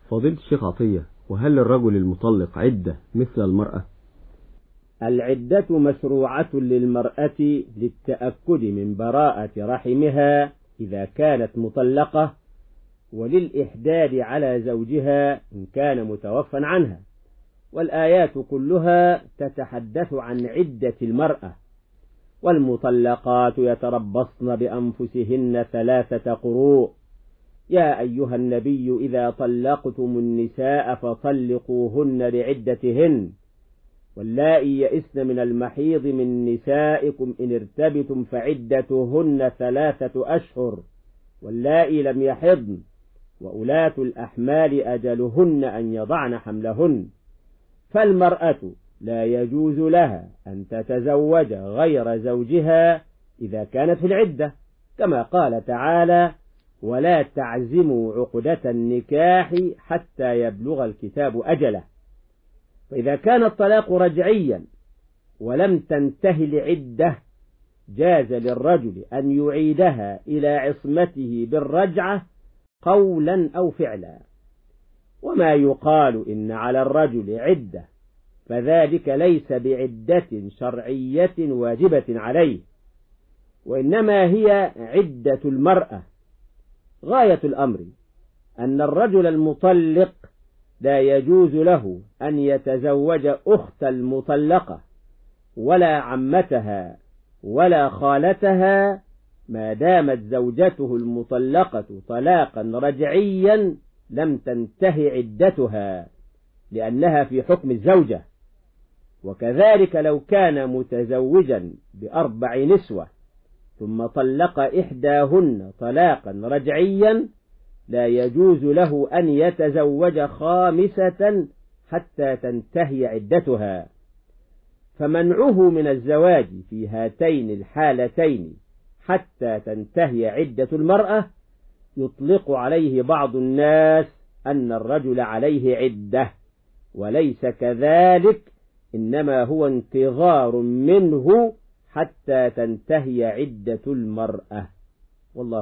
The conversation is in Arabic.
فضيلة الشيخ عطية، وهل للرجل المطلق عدة مثل المرأة؟ العدة مشروعة للمرأة للتأكد من براءة رحمها إذا كانت مطلقة، وللإحداد على زوجها إن كان متوفى عنها، والآيات كلها تتحدث عن عدة المرأة. والمطلقات يتربصن بأنفسهن 3 قروء. يا أيها النبي إذا طلقتم النساء فطلقوهن لعدتهن، واللائي يئسن من المحيض من نسائكم إن ارتبتم فعدتهن 3 أشهر، واللائي لم يحضن، وأولاة الأحمال أجلهن أن يضعن حملهن. فالمرأة لا يجوز لها أن تتزوج غير زوجها إذا كانت في العدة، كما قال تعالى: ولا تعزموا عقدة النكاح حتى يبلغ الكتاب أجله. فإذا كان الطلاق رجعيا ولم تنتهي العدة جاز للرجل أن يعيدها إلى عصمته بالرجعة قولا أو فعلا. وما يقال إن على الرجل عدة فذلك ليس بعدة شرعية واجبة عليه، وإنما هي عدة المرأة. غاية الأمر أن الرجل المطلق لا يجوز له أن يتزوج أخت المطلقة ولا عمتها ولا خالتها ما دامت زوجته المطلقة طلاقا رجعيا لم تنتهي عدتها، لأنها في حكم الزوجة. وكذلك لو كان متزوجا ب4 نسوة ثم طلق إحداهن طلاقا رجعيا لا يجوز له أن يتزوج 5 حتى تنتهي عدتها. فمنعه من الزواج في هاتين الحالتين حتى تنتهي عدة المرأة يطلق عليه بعض الناس أن الرجل عليه عدة، وليس كذلك، إنما هو انتظار منه حتى تنتهي عدة المرأة. والله